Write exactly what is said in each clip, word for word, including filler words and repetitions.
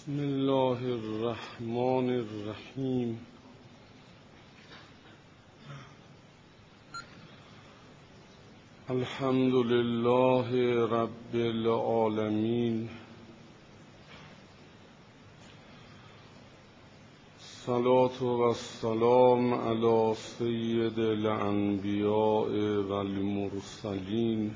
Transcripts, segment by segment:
بسم الله الرحمن الرحیم. الحمد لله رب العالمین. الصلاة والسلام علی سید الانبیاء والمرسلین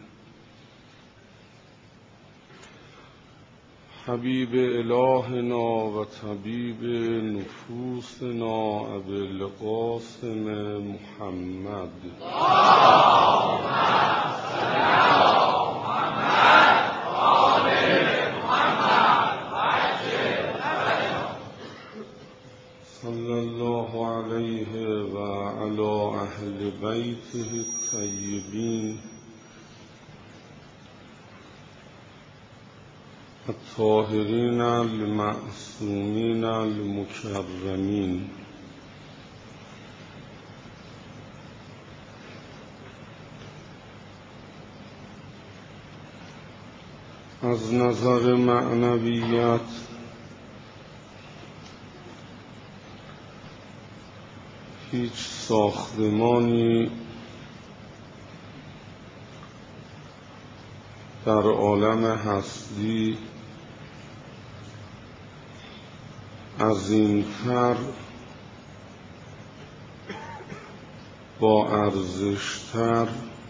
حبیب الهنا و طبیب نفوسنا ابی القاسم محمد. اللهم صل علی محمد و آل محمد و عجل فرجهم. صلی الله علیه و علی اهل بیته الطیبین الطاهرین المعصومین المکرمین. از نظر معنویت هیچ ساختمانی در عالم هستی عظیمتر، با ارزشتر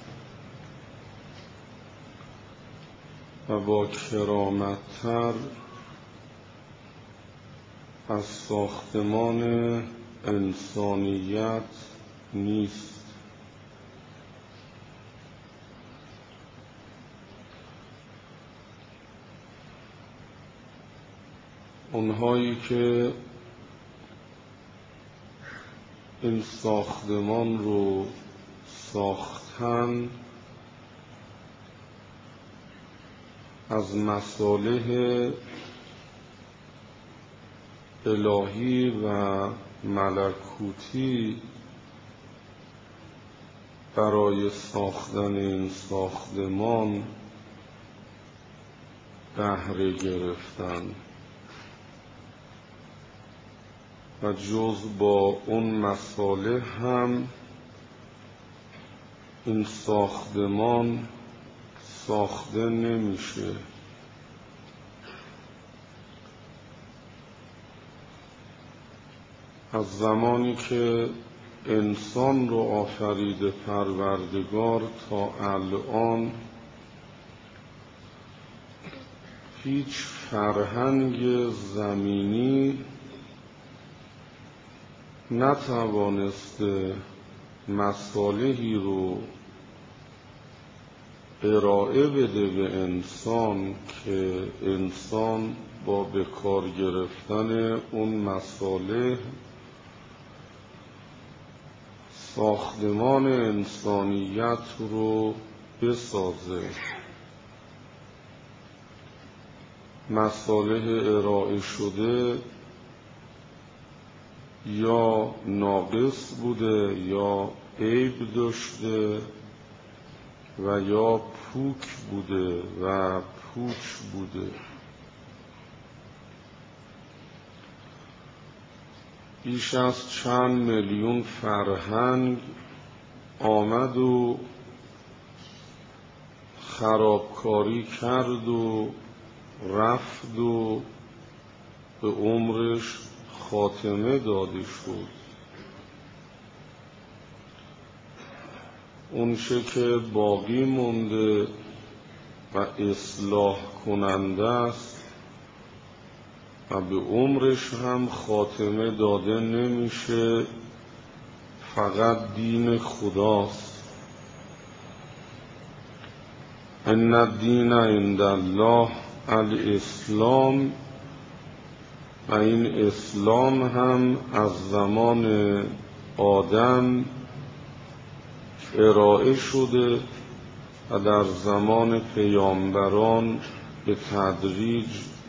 و با کرامتتر از ساختمان انسانیت نیست. اونهایی که این ساختمان رو ساختن از مصالح الهی و ملکوتی برای ساختن این ساختمان بهره گرفتن و جز با اون مصالح هم این ساختمان ساخته نمیشه. از زمانی که انسان رو آفرید پروردگار تا الان هیچ فرهنگ زمینی نتوانسته مصالحی رو ارائه بده به انسان که انسان با به کار گرفتن اون مصالح ساختمان انسانیت رو بسازه. مصالح ارائه شده یا ناقص بوده یا عیب داشته و یا پوک بوده و پوچ بوده. بیش از چند میلیون فرهنگ آمد و خرابکاری کرد و رفت و به عمرش خاتمه داده شد. اونچه که باقی مونده و اصلاح کننده است و به عمرش هم خاتمه داده نمیشه، فقط دین خداست. ان الدین عند الله الاسلام. و این اسلام هم از زمان آدم ارائه شده و در زمان پیامبران به تدریج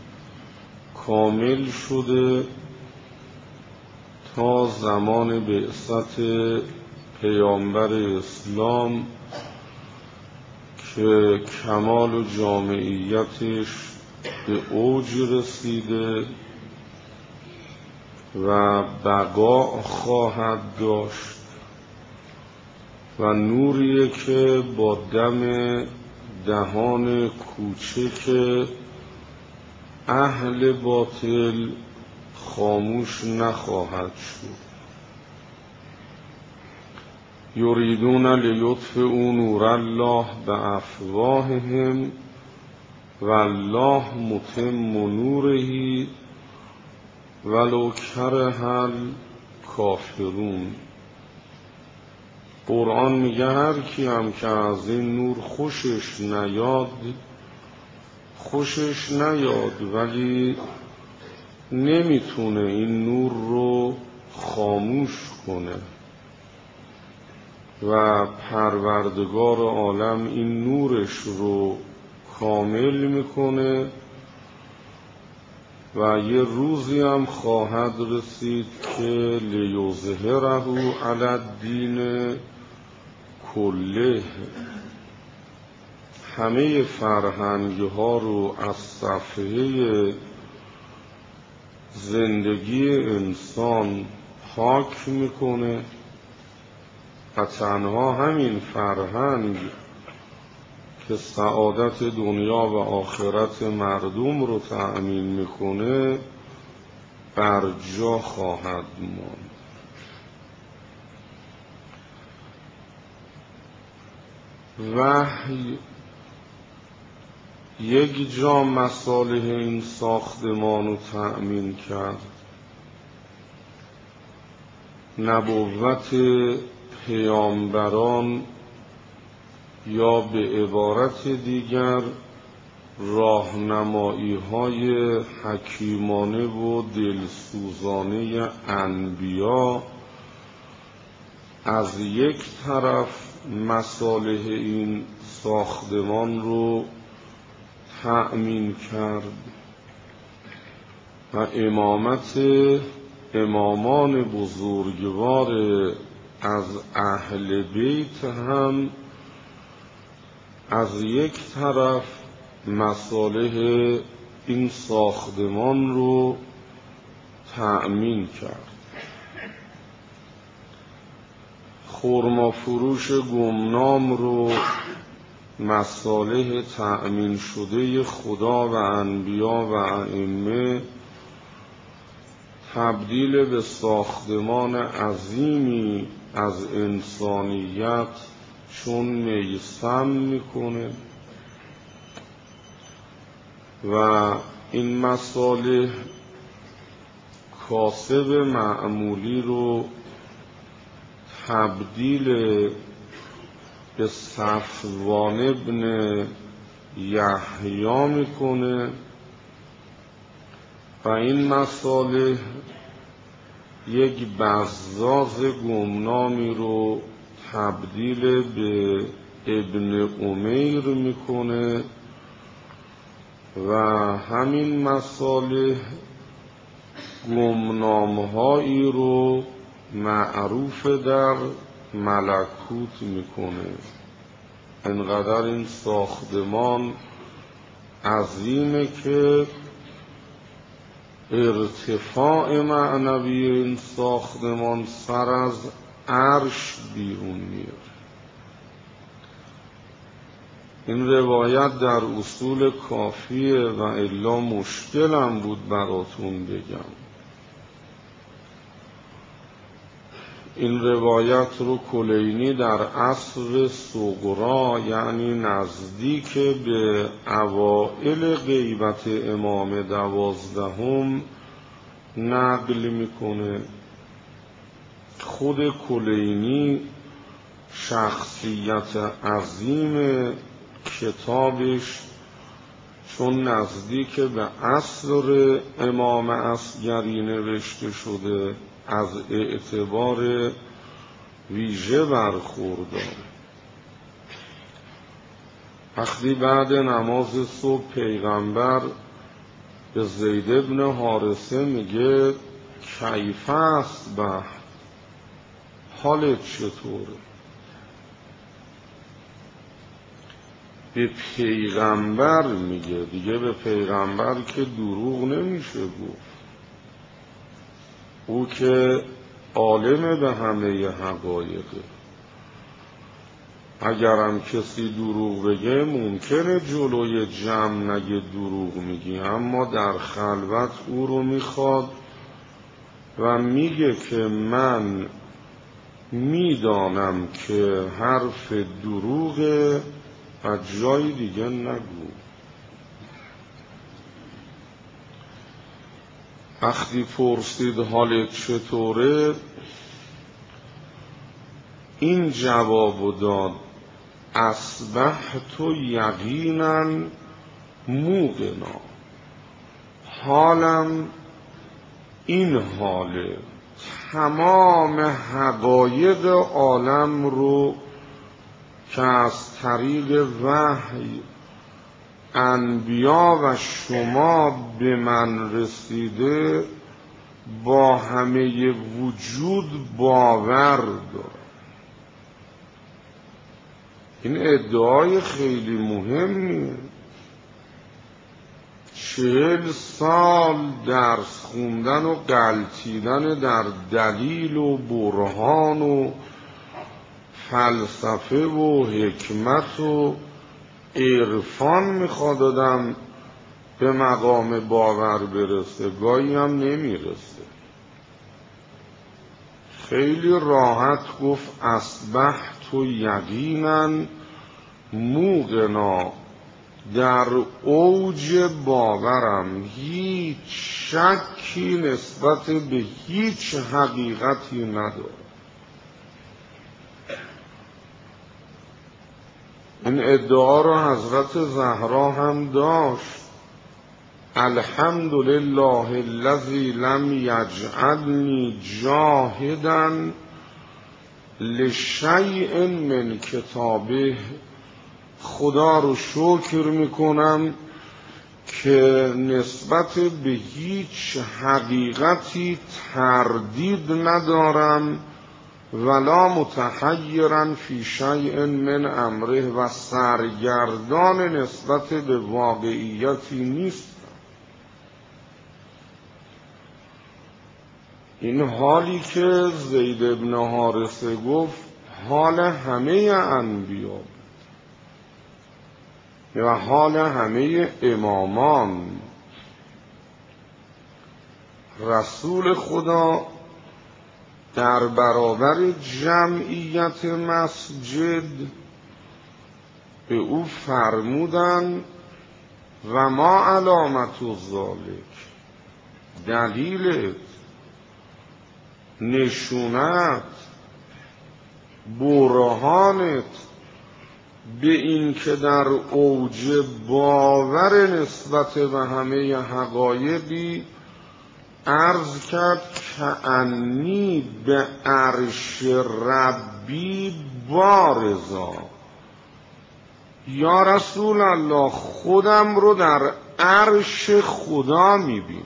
کامل شده تا زمان بعثت پیامبر اسلام که کمال و جامعیتش به اوج رسیده و بقا خواهد داشت و نوریه که با دم دهان کوچک اهل باطل خاموش نخواهد شد. یریدون لیطفئوا نور الله بافواههم والله متم نوره ولو کره الکافرون. قرآن میگه هر کی هم که از این نور خوشش نیاد خوشش نیاد ولی نمیتونه این نور رو خاموش کنه و پروردگار عالم این نورش رو کامل میکنه و یه روزی هم خواهد رسید که لیظهره علی الدین کله، همه فرهنگ ها رو از صفحه زندگی انسان پاک میکنه و تنها همین فرهنگ که سعادت دنیا و آخرت مردم رو تأمین میکنه بر جا خواهد ماند. وحی یک جا مصالح این ساختمان رو تأمین کرد، نبوت پیامبران یا به عبارت دیگر راهنمایی های حکیمانه و دلسوزانه انبیا از یک طرف مصالح این ساختمان رو تأمین کرد و امامت امامان بزرگوار از اهل بیت هم از یک طرف مصالح این ساختمان رو تأمین کرد. خرما فروش گمنام رو مصالح تأمین شده خدا و انبیا و ائمه تبدیل به ساختمان عظیمی از انسانیت چون میسم میکنه و این مصالح کاسب معمولی رو تبدیل به صفوان ابن یحیی میکنه و این مصالح یک بزاز گمنامی رو تبدیل به ابن امیر میکنه و همین مصالح گمنامهایی رو معروف در ملکوت میکنه. انقدر این ساختمان عظیمه که ارتفاع معنوی این ساختمان سر از عرش بیرون میاد. این روایت در اصول کافیه و الا مشکلم بود براتون بگم. این روایت رو کلینی در عصر صغرا یعنی نزدیک به اوائل غیبت امام دوازدهم نقل میکنه. خود کلینی شخصیت عظیم کتابش چون نزدیک به عصر امام اصغری نوشته شده از اعتبار ویژه برخوردار. وقتی بعد نماز صبح پیغمبر به زید بن حارثه میگه کیف اصبح، حالت چطوره؟ به پیغمبر میگه، دیگه به پیغمبر که دروغ نمیشه گفت. او که عالم به همه حقایقه. اگرم کسی دروغ بگه ممکنه جلوی جمع نگه دروغ میگی، اما در خلوت او رو میخواد و میگه که من میدانم که حرف دروغه و جای دیگه نگو. وقتی پرسید حالت چطوره، این جواب داد: اصبحت یقینا موقنا. حالم این حاله، تمام حقایق عالم رو که از طریق وحی انبیا و شما به من رسیده با همه وجود باور دارم. این ادعای خیلی مهمیه. چهل سال درس خوندن و غلطیدن در دلیل و برهان و فلسفه و حکمت و عرفان میخواد آدم به مقام باور برسه، گاهی هم نمیرسه. خیلی راحت گفت اصبحت یقینا موقنا، در اوج باورم، هیچ شکی نسبت به هیچ حقیقتی ندارم. این ادعا را حضرت زهرا هم داشت: الحمدلله الذی لم یجعلنی جاهدا لشیء من کتابه. خدا رو شکر میکنم که نسبت به هیچ حقیقتی تردید ندارم، ولا متحیرا فی شیء من امره، و سرگردان نسبت به واقعیتی نیست. این حالی که زید ابن حارثه گفت حال همه انبیا و حال همه امامان. رسول خدا در برابر جمعیت مسجد به او فرمودن و ما علامت ذالک، دلیلت، نشونت، برهانت به این که در اوج باور نسبت به همه حقایقی، عرض کرد که انی به عرش ربی بارزا. یا رسول الله، خودم رو در عرش خدا میبینم.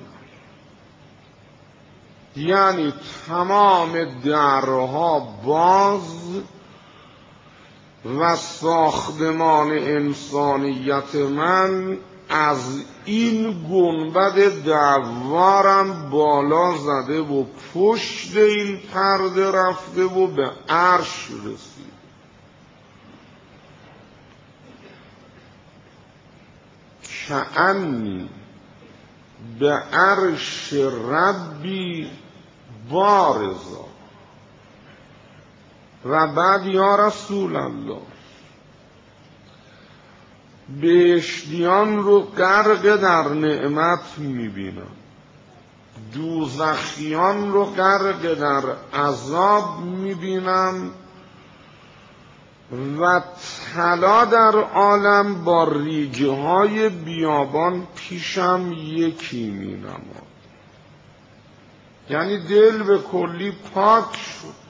یعنی تمام درها باز و ساختمان انسانیت من از این گنبد دوارم بالا زده و پشت این پرده رفته و به عرش رسید. کأنی به عرش ربی بارزا. و بعد یا رسول الله، بهشتیان رو غرق در نعمت میبینم، دوزخیان رو غرق در عذاب میبینم، و طلا در عالم با ریگه های بیابان پیشم یکی مینماد. یعنی دل به کلی پاک شد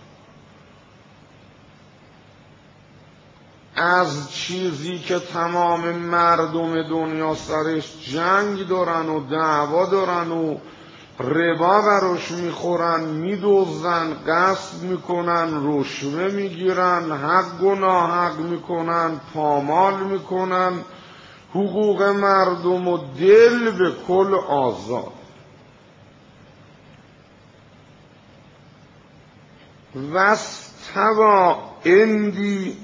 از چیزی که تمام مردم دنیا سرش جنگ دارن و دعوا دارن و ربا براش میخورن، میدوزن، غصب میکنن، رشوه میگیرن، حق و ناحق میکنن، پامال میکنن، حقوق مردم و دل به کل آزاد. واستوى عندی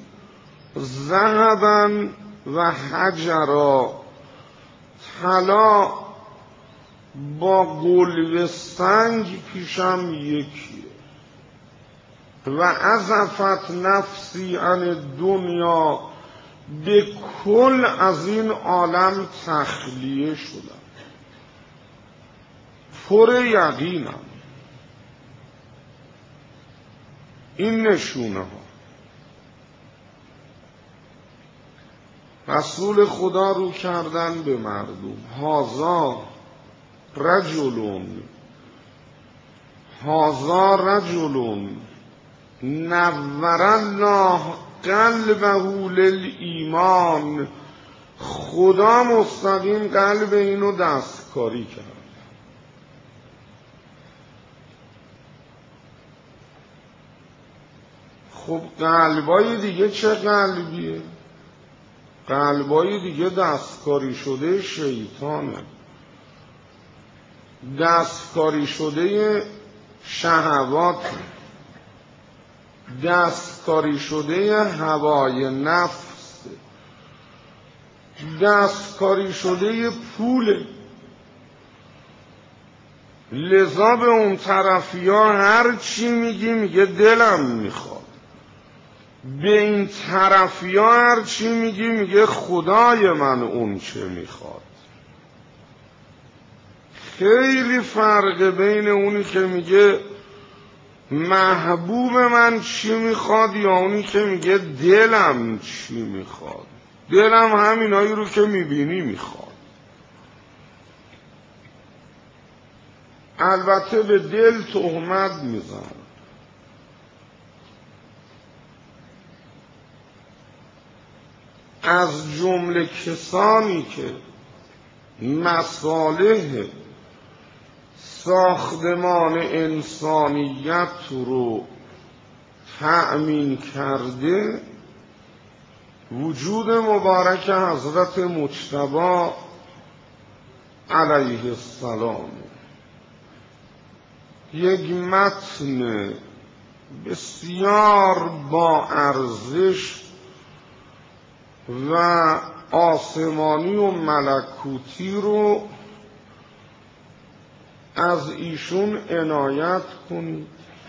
ذهبا و حجرا، طلا با قلب سنگ پیشم یکیه. و عزفت نفسی عن دنیا، به کل از این عالم تخلیه شدم، پر یقینم. این نشونه ها رسول خدا رو کردن به مردم. هازا رجلون هازا رجلون نور الله قلبه للایمان، خدا مستقیم قلب اینو دستکاری کرد. خب قلبای دیگه چه قلبیه؟ قلبای دیگه دستکاری شده شیطانه، دستکاری شده شهوات، دستکاری شده هوای نفس، دستکاری شده پول. لذا به اون طرفی ها هر چی میگی میگه دلم میخواد، به این طرفی ها هر چی میگی میگه خدای من اون چه میخواد. خیلی فرق بین اونی که میگه محبوب من چی میخواد یا اونی که میگه دلم چی میخواد. دلم همینایی رو که میبینی میخواد. البته به دل تهمت میزن. از جمله کسانی که مصالح ساختمان انسانیت رو تأمین کرده وجود مبارک حضرت مجتبی علیه السلام. یک متن بسیار با ارزش و آسمانی و ملکوتی رو از ایشون عنایت کنید.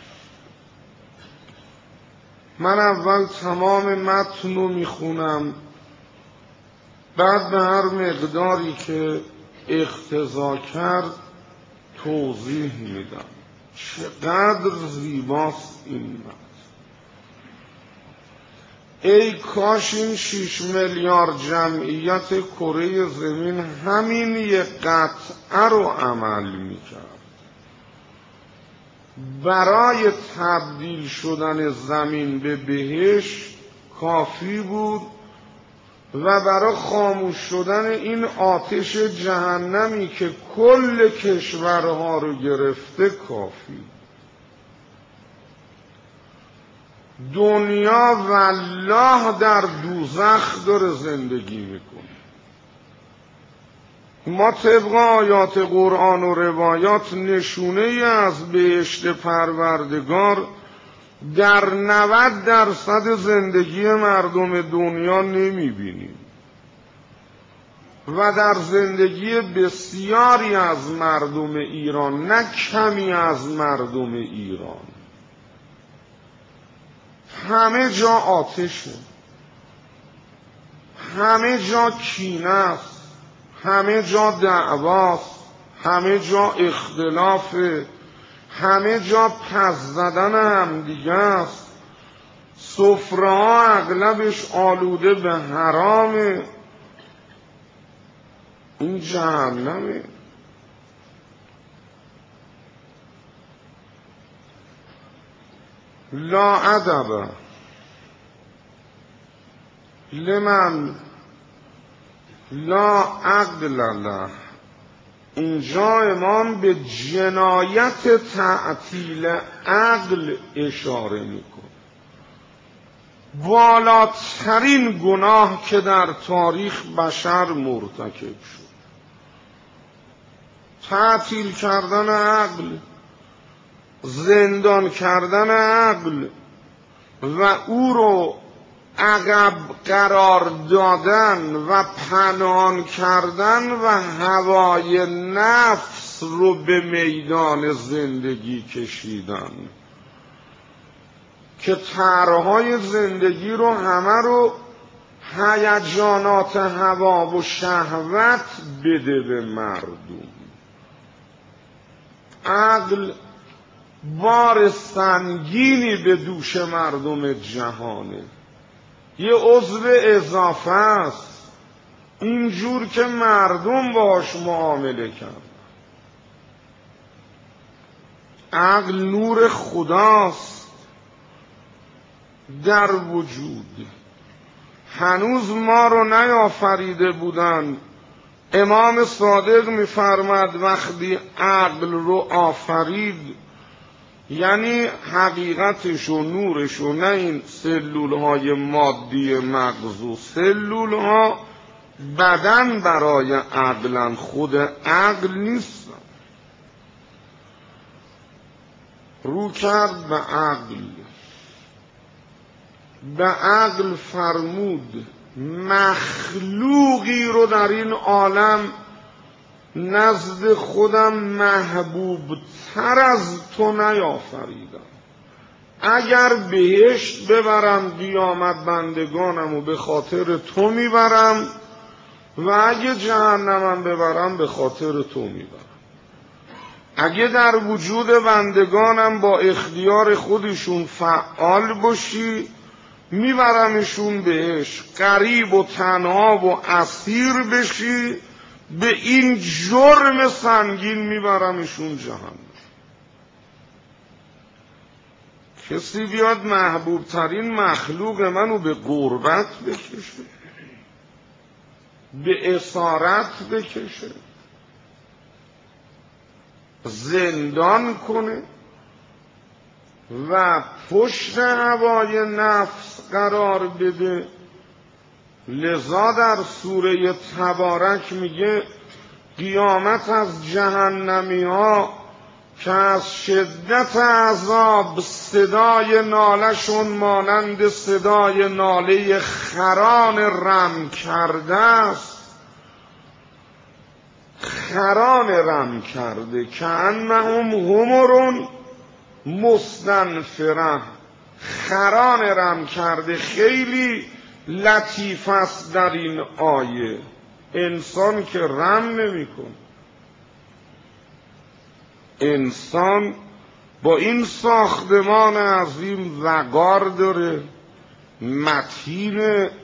من اول تمام متن رو میخونم، بعد به هر مقداری که اقتضا کرد توضیح میدم. چقدر زیباست این متن. ای کاش این شیش میلیارد جمعیت کره زمین همین یک قطعه رو عمل میکرد. برای تبدیل شدن زمین به بهشت کافی بود و برای خاموش شدن این آتش جهنمی که کل کشورها رو گرفته کافی. دنیا والله در دوزخ داره زندگی میکنه. ما طبق آیات قرآن و روایات نشونه ای از بهشت پروردگار در نود درصد زندگی مردم دنیا نمیبینیم و در زندگی بسیاری از مردم ایران، نه کمی از مردم ایران. همه جا آتشه، همه جا کینه است، همه جا دعواست، همه جا اختلافه، همه جا پس زدن همدیگه است. سفره ها اغلبش آلوده به حرامه. این جهنمه. لا ادب لمن لا عقل له. اینجا امام به جنایت تعطیل عقل اشاره میکنه. بالاترین گناه که در تاریخ بشر مرتکب شد، تعطیل کردن عقل. زندان کردن عقل و او رو عقب قرار دادن و پنهان کردن و هوای نفس رو به میدان زندگی کشیدن که طرحهای زندگی رو همه رو هیجانات هوا و شهوت بده به مردم. عقل بار سنگینی به دوش مردم جهانه، یه عضو اضافه است اینجور که مردم باش معامله کرد. عقل نور خداست در وجود، هنوز ما رو نیافریده بودن. امام صادق می‌فرماد وقتی عقل رو آفرید، یعنی حقیقتش و نورش و نه این سلول های مادی مغز و سلول ها بدن برای عقلن، خود عقل نیستن. رو کرد به عقل، به عقل فرمود مخلوقی رو در این عالم نزد خودم محبوب تر از تو نیافریدم. اگر بهشت ببرم قیامت بندگانم و به خاطر تو میبرم و اگه جهنمم ببرم به خاطر تو میبرم. اگه در وجود بندگانم با اختیار خودشون فعال باشی میبرمشون بهش، غریب و تنها و اسیر بشی به این جرم سنگین میبرمشون جهنم. کسی بیاد محبوب ترین مخلوق منو به غربت بکشه، به اسارت بکشه، زندان کنه و پشت هوای نفس قرار بده. لذا در سوره تبارک میگه قیامت از جهنمی ها که از شدت عذاب صدای نالشون مانند صدای ناله خران رم کرده است. خران رم کرده که انهم همرون مستنفره. خران رم کرده خیلی لطیف است در این آیه. انسان که رم نمی کن، انسان با این ساختمان عظیم وقار داره، متین،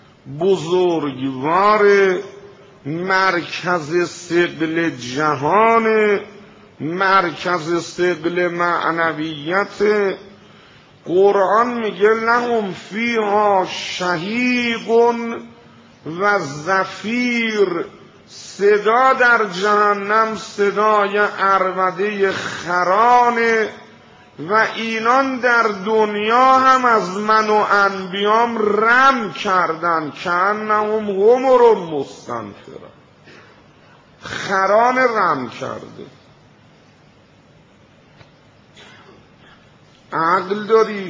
بزرگوار، مرکز ثقل جهان، مرکز ثقل معنویت. قرآن میگه لهم فیها شهیق و زفیر. صدا در جهنم صدای عربده خرانه و اینان در دنیا هم از من و انبیام رم کردن که انهم همر مستنفره. خران رم کرده. عقل داری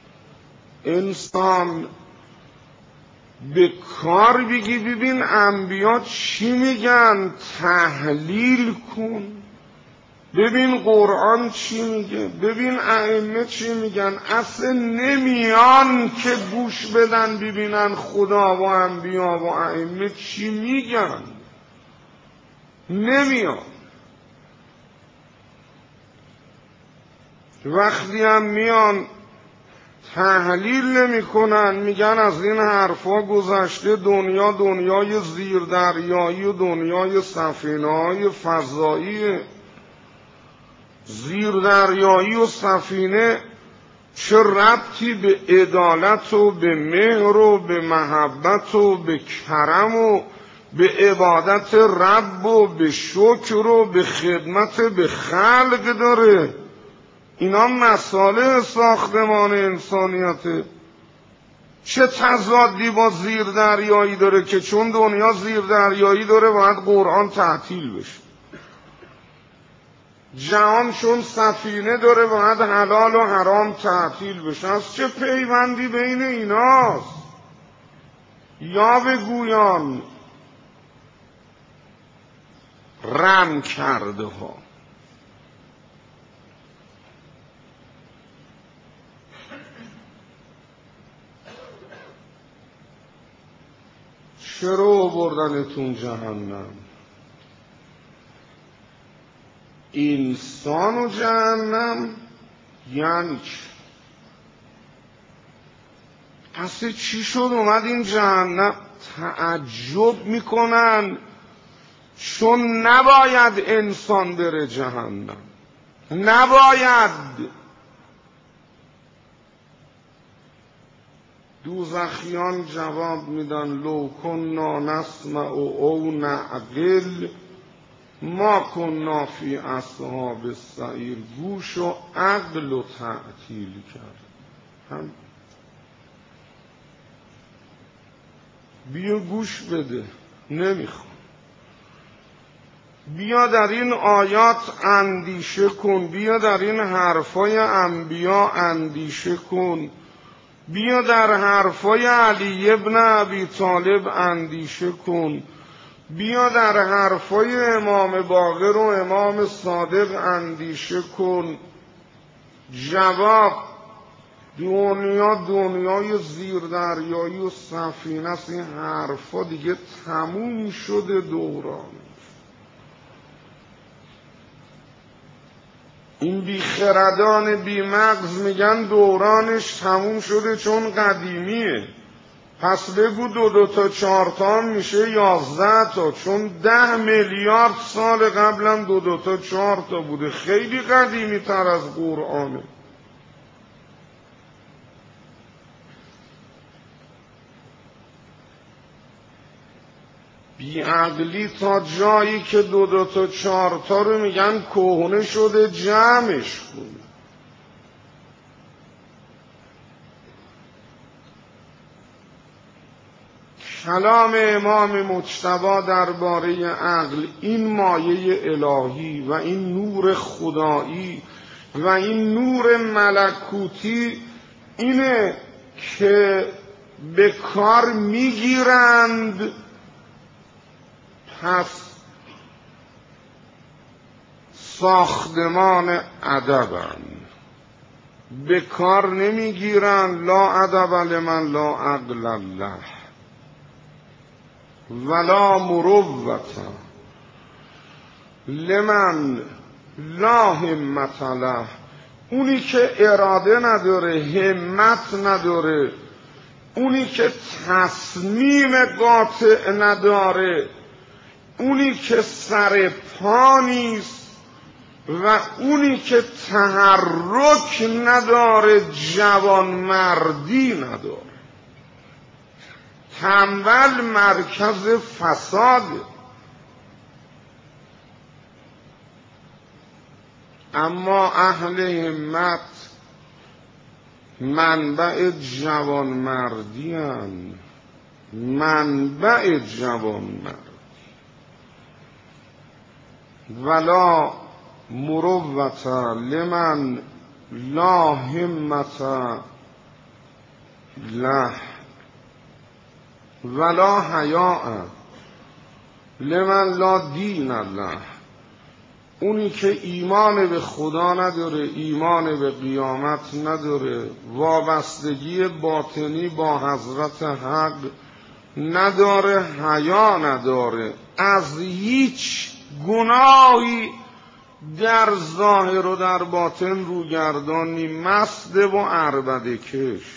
انسان به کار بگی ببین انبیا چی میگن، تحلیل کن، ببین قرآن چی میگه، ببین ائمه چی میگن. اصلا نمیان که گوش بدن ببینن خدا و انبیا و ائمه چی میگن، نمیان. وقتی هم میان تحلیل نمی کنن، میگن از این حرفا گذشته. دنیا دنیای زیردریایی و دنیای سفینه‌های فضایی. زیردریایی و سفینه چه ربطی به عدالت و به مهر و به محبت و به کرم و به عبادت رب و به شکر و به خدمت به خلق داره؟ اینا مسائل ساختمان انسانیته. چه تضادی با زیر دریایی داره که چون دنیا زیر دریایی داره باید قرآن تعطیل بشه؟ جهان چون سفینه داره باید حلال و حرام تعطیل بشه. از چه پیوندی بین ایناست؟ یا بگویان رم کرده ها. چرا بردنتون جهنم؟ انسان و جهنم یعنی چی؟ پس چی شد اومد این جهنم؟ تعجب میکنن چون نباید انسان بره جهنم، نباید. دوزخیان جواب میدن لو کنا نسمع او نعقل ما کنا فی اصحاب السعیر. گوش و عقل و تعطیل کرد. هم بیا گوش بده، نمیخوام. بیا در این آیات اندیشه کن، بیا در این حرفای انبیا اندیشه کن، بیا در حرفای علی ابن ابی طالب اندیشه کن، بیا در حرفای امام باقر و امام صادق اندیشه کن. جواب: دنیا دنیای زیردریایی و سفینه است. این حرفا دیگه تموم شده دوران. این بیخردان بیمغز میگن دورانش تموم شده چون قدیمیه. پس بگو دو دو تا چهار تا میشه یازده تا، چون ده میلیارد سال قبلم دو دو تا چهار تا بوده. خیلی قدیمی تر از قرآنه. بیعقلی تا جایی که دو دو تا چهار تا رو میگن کهنه شده، جمعش کن. کلام امام مجتبی درباره عقل، این مایه الهی و این نور خدایی و این نور ملکوتی اینه که به کار میگیرند. پس ساختمان ادبند، به کار نمیگیرند. لا ادب لمن لا عقل الله ولا مروت لمن لا همت له. اونی که اراده نداره، همت نداره، اونی که تصمیم قاطع نداره، اونی که سر پا نیست و اونی که تحرک نداره، جوانمردی نداره. تنبل مرکز فساده. اما اهل همت منبع جوانمردی هستند، منبع جوانمردی. ولا مروت لمن لا همت له ولا حیاء لمن لا دین له. اونی که ایمان به خدا نداره، ایمان به قیامت نداره، وابستگی باطنی با حضرت حق نداره، حیا نداره، از هیچ گناهی در ظاهر و در باطن روگردانی، مسته و عربده کش،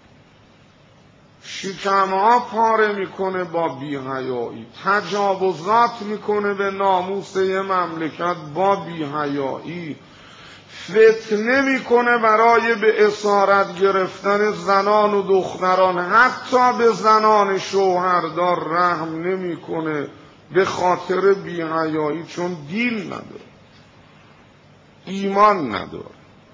شکمها پاره میکنه با بی‌حیایی، تجاوزات میکنه به ناموس یه مملکت با بی‌حیایی، فتنه میکنه برای به اسارت گرفتن زنان و دختران، حتی به زنان شوهردار رحم نمیکنه به خاطر بی‌حیایی، چون دین نداره، ایمان نداره.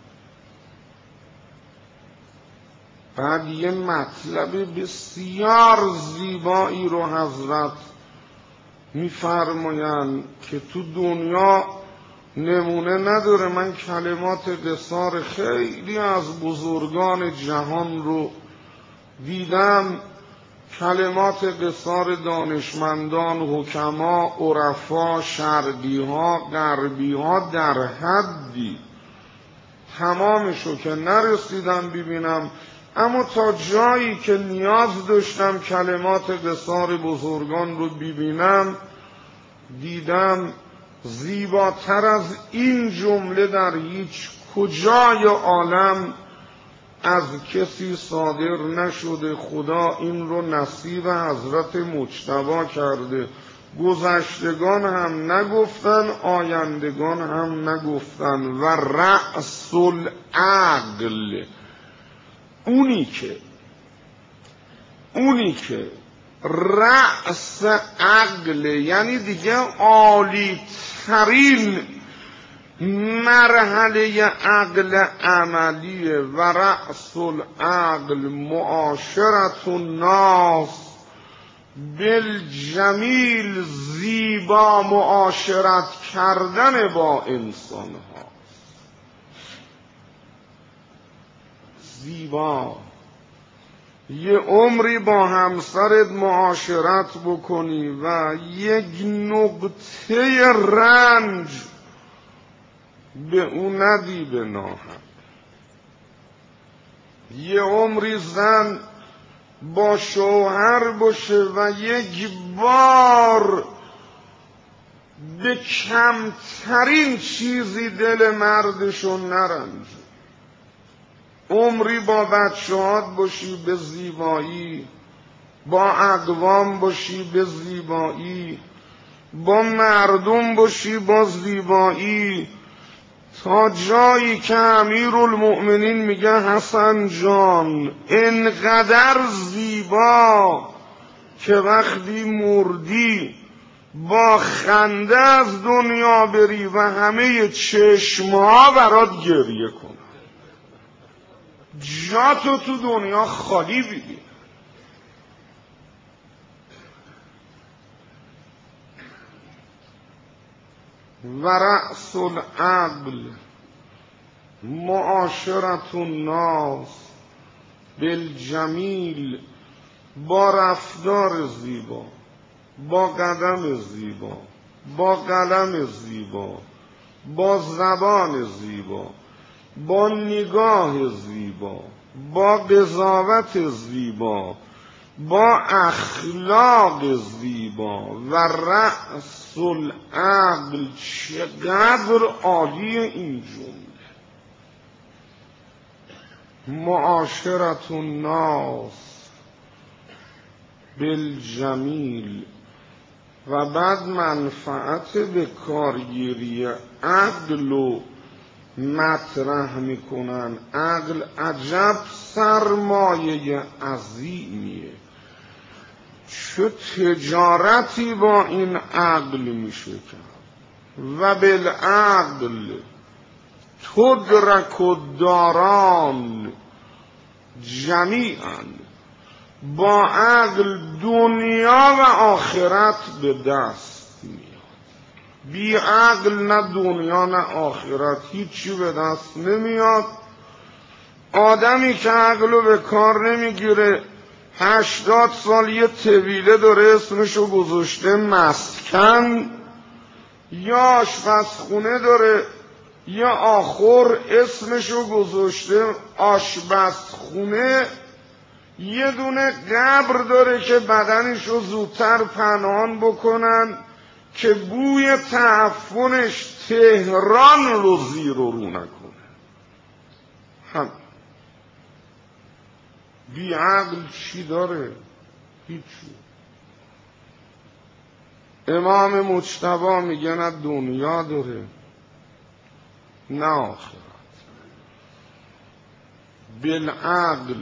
بعد یه مطلب بسیار زیبایی رو حضرت میفرمایند که تو دنیا نمونه نداره. من کلمات قصار خیلی از بزرگان جهان رو دیدم، کلمات قصار دانشمندان، حکما، عرفا، شرقی ها، غربی ها در حدی تمامشو که نرسیدم ببینم، اما تا جایی که نیاز داشتم کلمات قصار بزرگان رو ببینم دیدم زیباتر از این جمله در هیچ کجای عالم از کسی صادر نشده. خدا این رو نصیب حضرت مجتبی کرده. گذشتگان هم نگفتن، آیندگان هم نگفتن. و رأس العقل، اونی که اونی که رأس عقل، یعنی دیگه عالی ترین مرحله عقل عملیه. و رأس العقل معاشرت الناس بالجمیل، زیبا معاشرت کردن با انسان ها. زیبا یه عمری با همسرت معاشرت بکنی و یک نقطه رنج به اون ندی به ناحق. یه عمری زن با شوهر باشه و یک بار به کمترین چیزی دل مردشو نرنجه. عمری با بچه‌هات باشی به زیبایی، با اقوام باشی به زیبایی، با مردم باشی با زیبایی، تا جایی که امیرالمؤمنین میگه حسن جان انقدر زیبا که وقتی مردی با خنده از دنیا بری و همه چشمها برات گریه کن. جا تو تو دنیا خالی ببین. و رأس العقل معاشرت الناس بالجمیل، با رفتار زیبا، با قدم زیبا، با قلم زیبا، با زبان زیبا، با نگاه زیبا، با قضاوت زیبا، با اخلاق زیبا. و رأس العقل، چقدر عالی این جمله. معاشرت الناس بالجمیل. و بعد منفعت به کارگیری عقل رو مطرح میکنن. عقل عجب سرمایه عظیمیه. چه تجارتی با این عقل میشه کرد. و بالعقل تدرک الداران جمیعا، با عقل دنیا و آخرت به دست میاد. بی عقل نه دنیا نه آخرت هیچی به دست نمیاد. آدمی که عقلو به کار نمیگیره، هشتاد سال یه طویله داره اسمشو گذاشته مسکن، یا آشپزخونه داره یا آخر اسمشو گذاشته آشپزخونه، یه دونه قبر داره که بدنشو زودتر پنهان بکنن که بوی تعفنش تهران رو زیر و رو نکنه. هم بی عقل چی داره؟ هیچی. امام مجتبی میگه نه دنیا داره نه آخرت. بالعقل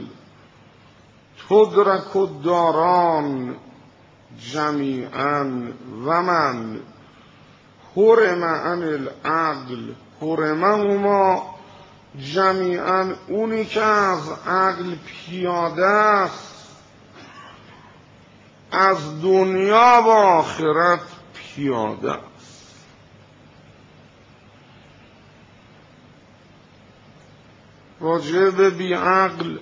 تدرک الداران جمیعا و من حرم عن العقل حرمهما جمیعا. اونی که از عقل پیاده است از دنیا و آخرت پیاده است. راجع به بیعقل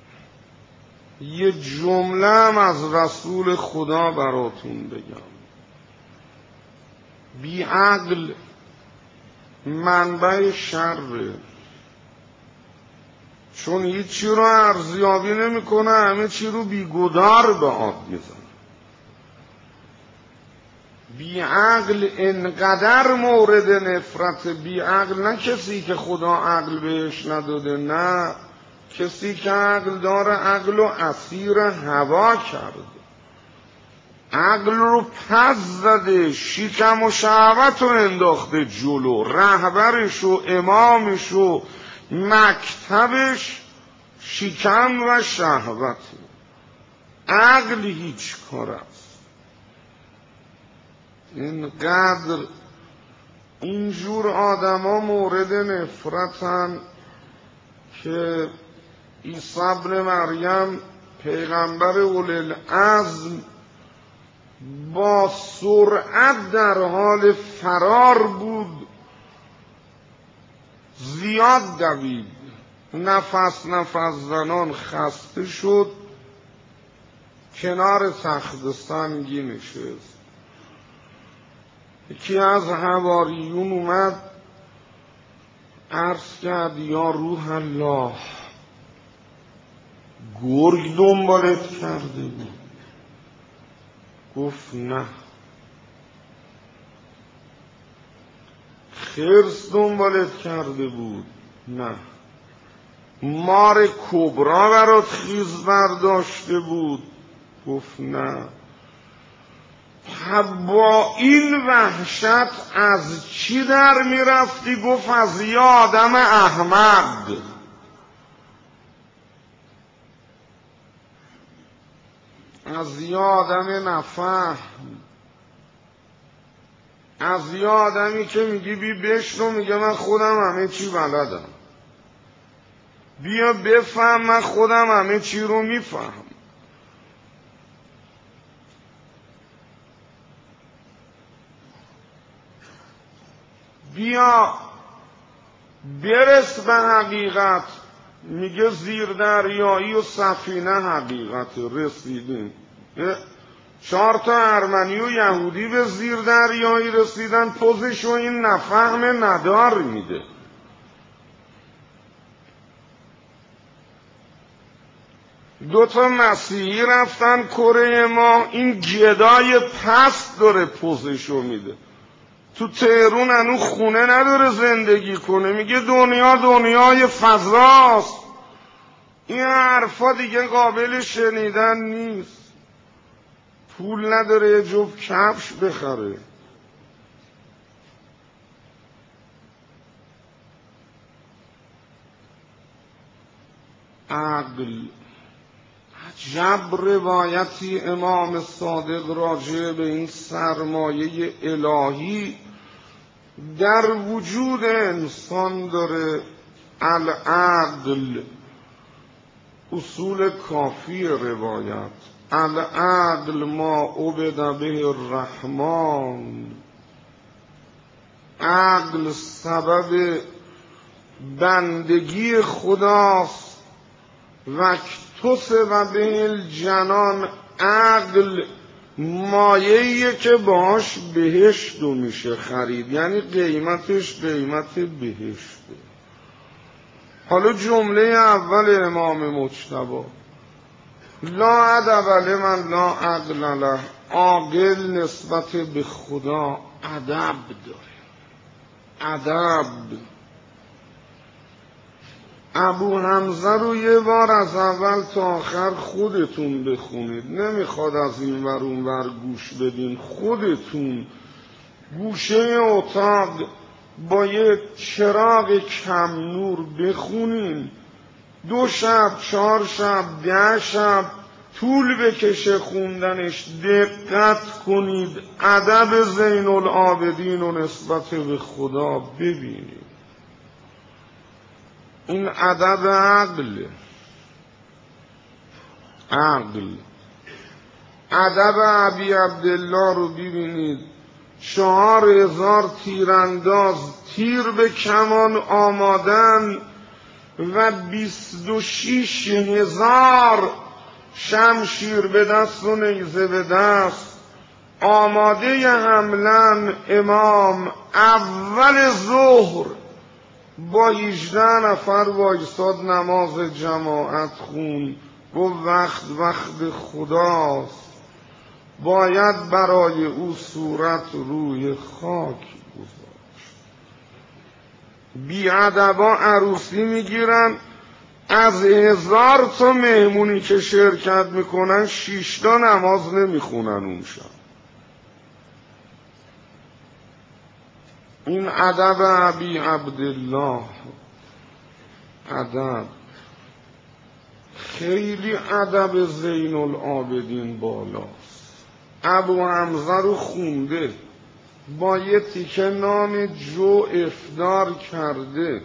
یه جمله هم از رسول خدا براتون بگم. بیعقل منبع شره، چون هیچی رو ارزیابی نمیکنه، همه چی رو بیگدار به آب میزنه. بیعقل انقدر مورد نفرت، بیعقل نه کسی که خدا عقل بهش نداده، نه کسی که عقل داره عقل و اسیر هوا کرده، عقل رو پس زده، شیکم و شهوت رو انداخته جلو، رهبرش و امامش و مکتبش شیکم و شهوت. عقل هیچ کار است. اینقدر اینجور آدم ها مورد نفرتن که عیسی ابن مریم پیغمبر اولوالعزم با سرعت در حال فرار بود، زیاد دوید، نفس نفس زنان خسته شد، کنار تخت سنگی نشست. یکی از حواریون اومد عرض کرد یا روح الله، گرگ دنبالت کرده بود؟ گفت نه. خرس دنبالت کرده بود؟ نه. مار کبرا برات خیز برداشته بود؟ گفت نه. با این وحشت از چی در میرفتی؟ گفت از یه آدم احمق. از یه آدم نفهم، از یه آدمی که میگی بی بشنو، میگه من خودم همه چی بلدم، بیا بفهم من خودم همه چی رو میفهم. بیا برس به حقیقت. میگه زیر دریایی و سفینه حقیقت رسیدیم. چهار تا ارمنی و یهودی به زیر دریایی رسیدن، پوزشو این نفهم ندار میده. دو تا مسیحی رفتن کره ما، این گدای پست داره پوزشو میده. تو تهرون هنو خونه نداره زندگی کنه، میگه دنیا دنیای فضاست. این حرفا دیگه قابل شنیدن نیست. پول نداره یه جفت کفش بخره. عقل. عجب روایتی امام صادق راجع به این سرمایه الهی در وجود انسان داره. العقل، اصول کافی روایت. العقل ما عبد به الرحمن. عقل سبب بندگی خداست. وکتسب به الجنان. عقل مایه‌ایه که باش بهشت رو میشه خرید، یعنی قیمتش قیمت بهشته. حالا جمله اول امام مجتبی، لا ادب لمن لا عقل له. عاقل نسبت به خدا ادب داره. ادب. ابو حمزه رو یه بار از اول تا آخر خودتون بخونید، نمیخواد از این ور اون ور گوش بدین. خودتون گوشه اتاق با یه چراغ کم نور بخونین. دو شب، چهار شب، ده شب طول بکشه خوندنش. دقت کنید، ادب زین العابدین و نسبت به خدا ببینید. این ادب عقل. عقل. ادب ابی عبدالله رو ببینید. چهار هزار تیرانداز تیر به کمان آمادن، و بیست و شیش هزار شمشیر به دست و نیزه به دست آماده حملن. امام اول ظهر با هجده نفر وایساد نماز جماعت خون. گفت وقت وقت خداست، باید برای او صورت روی خاک گذاشت. بیادبا عروسی میگیرن، از هزار تا مهمونی که شرکت میکنن شیشتا نماز نمیخونن اون شب. این ادب ابی عبدالله، ادب خیلی ادب زین العابدین بالاست. ابو حمزه رو خونده، با یه تیکه نان جو افطار کرده،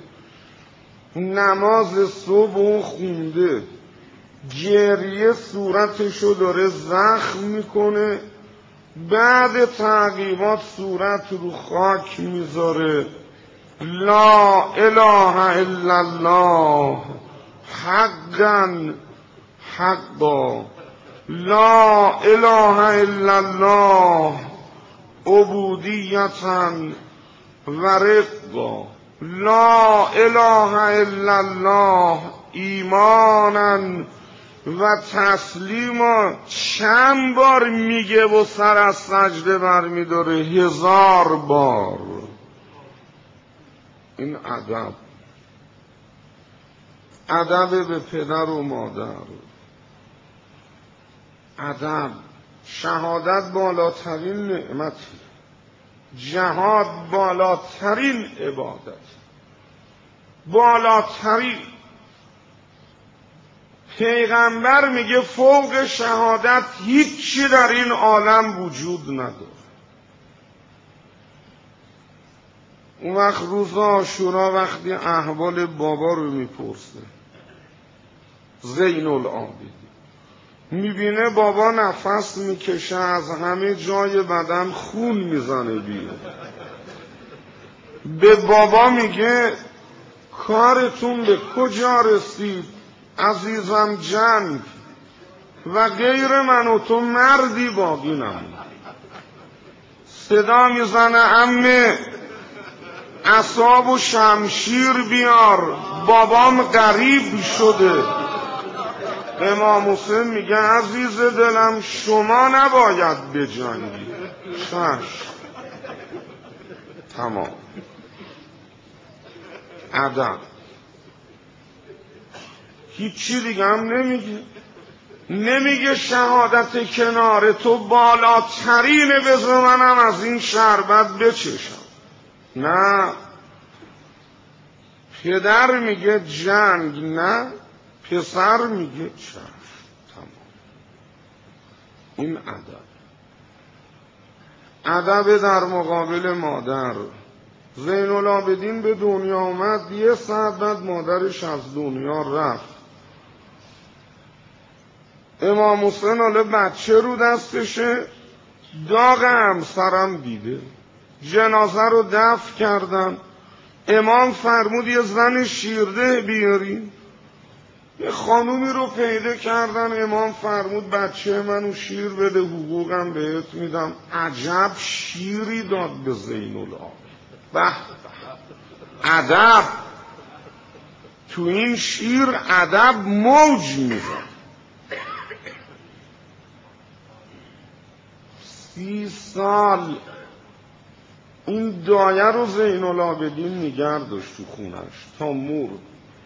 نماز صبح خونده، گریه صورتشو داره زخم میکنه، بعد تعقیبات صورت رو خاک میذاره. لا اله الا الله حقا حقا، لا اله الا الله عبودیتا و رقا، لا اله الا الله ایمانا و تسلیما. چند بار میگه و سر از سجده برمیداره؟ هزار بار. این ادب، ادب به پدر و مادر، ادب. شهادت بالاترین نعمتی، جهاد بالاترین عبادت، بالاترین. پیغمبر میگه فوق شهادت هیچی در این عالم وجود نداره. اون وقت روز عاشورا وقتی احوال بابا رو میپرسه زین العابدین، میبینه بابا نفس میکشه، از همه جای بدن خون میزنه بیرون، به بابا میگه کارتون به کجا رسید عزیزم؟ جنگ و غیر من و تو مردی باقی نمون. صدا میزنه عمه عصاب و شمشیر بیار، بابام غریب شده. امام حسین میگه عزیز دلم شما نباید بجنگی. چشم، تمام. ادب. هیچی دیگه هم نمیگه. نمیگه شهادت کنار تو بالاترینه بذار منم از این شربت بچشم. نه، پدر میگه جنگ نه، پسر میگه چشم. تمام. این ادب. ادب در مقابل مادر. زین العابدین به دنیا آمد، یه ساعت بعد مادرش از دنیا رفت. امام حسین حالا بچه رو دستشه، داغ همسرم دیده، جنازه رو دفن کردن. امام فرمود یه زن شیرده بیارین. یه خانومی رو پیدا کردن، امام فرمود بچه منو شیر بده، حقوقم بهت میدم. عجب شیری داد به زین العابدین. به ادب، تو این شیر ادب موج میزن. سی سال این دایه رو زین العابدین نگه داشت تو خونش تا مرد.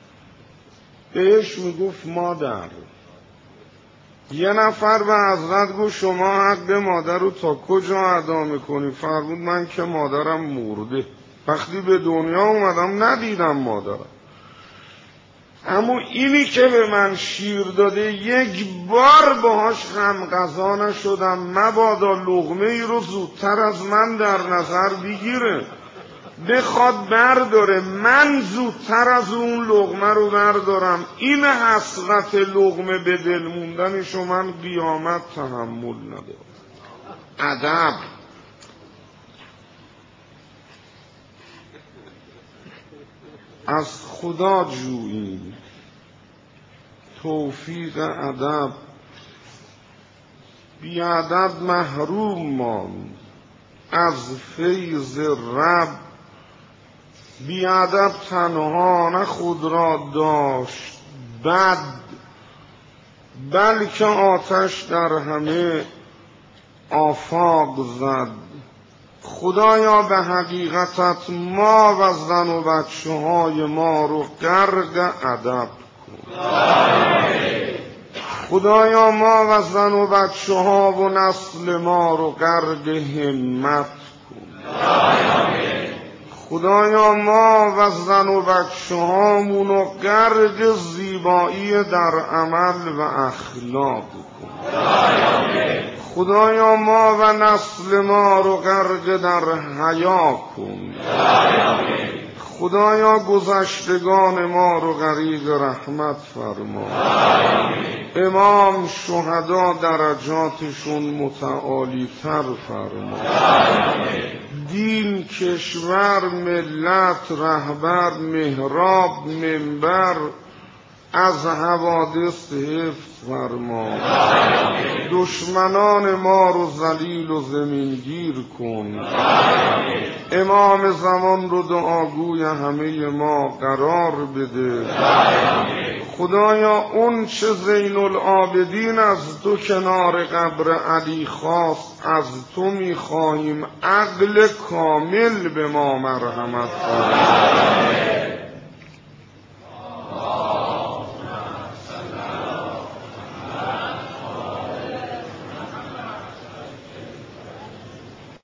بهش میگفت مادر. یه نفر به حضرت گفت شما حق مادر رو تا کجا ادا میکنی؟ فرمود من که مادرم مرده، وقتی به دنیا اومدم ندیدم مادرم، اما اینی که به من شیر داده یک بار باهاش هم غذا نشدم، مبادا لقمه ای رو زودتر از من در نظر بگیره، بخواد برداره، من زودتر از اون لقمه رو بردارم. این حسرت لقمه به دل موندنشو من قیامت تحمل ندارم. ادب. از خدا جوییم توفیق ادب، بی ادب محروم ماند از فیض رب. بی ادب تنها نه خود را داشت بد، بلکه آتش در همه آفاق زد. خدایا به حقیقتت ما و زن و بچه های ما رو غرق ادب کن. خدایا ما و زن و بچه ها و نسل ما رو غرق همت کن. خدایا ما و زن و بچه هامون رو غرق زیبایی در عمل و اخلاق کن. خدایا ما و نسل ما رو غرق در حیا کن. خدایا گذشتگان ما رو غریق رحمت فرما. امام شهدا درجاتشون متعالی تر فرما. دین، کشور، ملت، رهبر، محراب، منبر از حوادث حفظ فرما. دشمنان ما رو ذلیل و زمینگیر کن. امام زمان رو دعاگوی همه ما قرار بده. خدایا اون چه زین العابدین از تو کنار قبر علی خواست از تو میخواهیم، عقل کامل به ما مرحمت فرما.